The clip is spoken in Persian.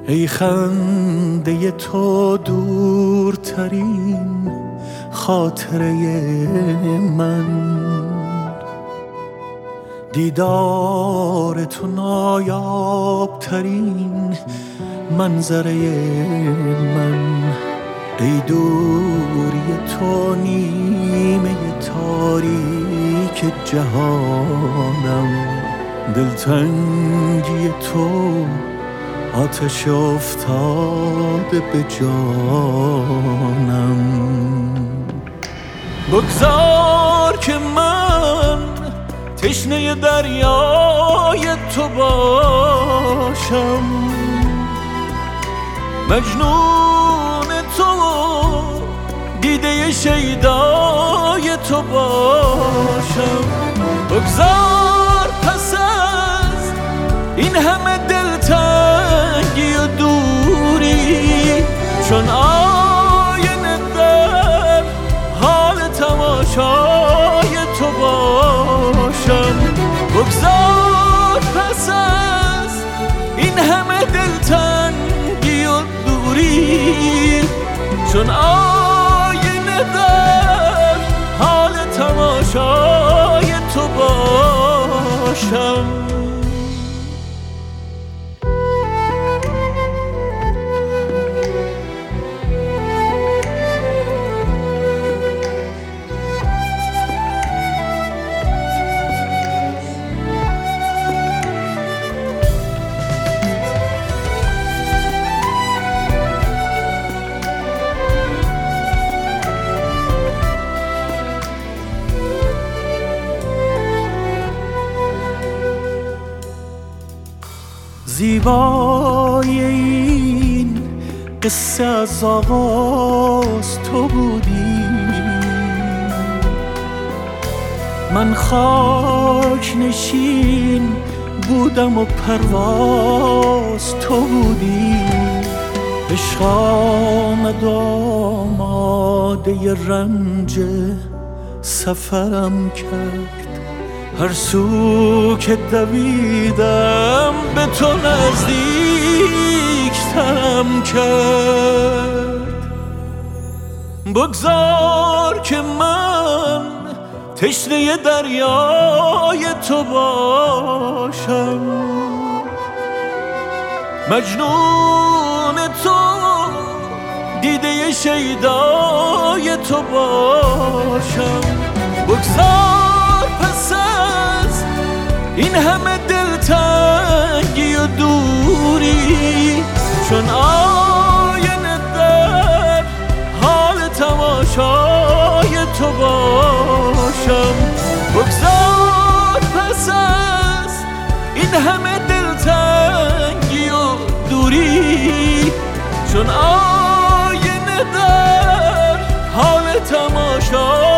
ای خنده تو دورترین خاطره من، دیدار تو نایابترین منظره من، ای دوری تو نیمه تاریک جهانم، دلتنگی تو آتش افتاده به جانم. بگذار که من تشنه دریای تو باشم، مجنون تو دیده شیدای تو باشم. بگذار پس از این همه دلتنگی و دوری، چون آینه در حال تماشای تو باشم. بگذار پس از این همه دلتنگی و دوری، چون آینه در حال تماشای تو باشم. زیبای این قصه از آغاز تو بودی، من خاک نشین بودم و پرواز تو بودی. عشق آمد آماده رنج سفرم کرد، هر سو که دویدم به تو نزدیکترم کرد. بگذار که من تشنه دریای تو باشم، مجنون تو دیده شیدای تو باشم. بگذار پس از این همه دلتنگی و دوری، چون آینه در حال تماشای تو باشم. بگذار پس از این همه دلتنگی و دوری، چون آینه در حال تماشای